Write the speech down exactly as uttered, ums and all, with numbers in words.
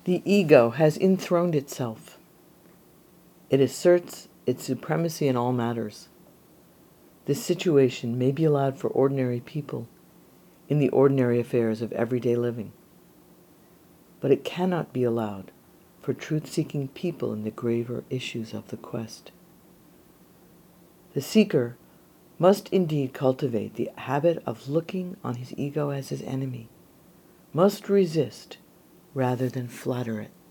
The ego has enthroned itself. It asserts its supremacy in all matters. This situation may be allowed for ordinary people in the ordinary affairs of everyday living, but it cannot be allowed for truth-seeking people in the graver issues of the quest. The seeker must indeed cultivate the habit of looking on his ego as his enemy, must resist rather than flatter it.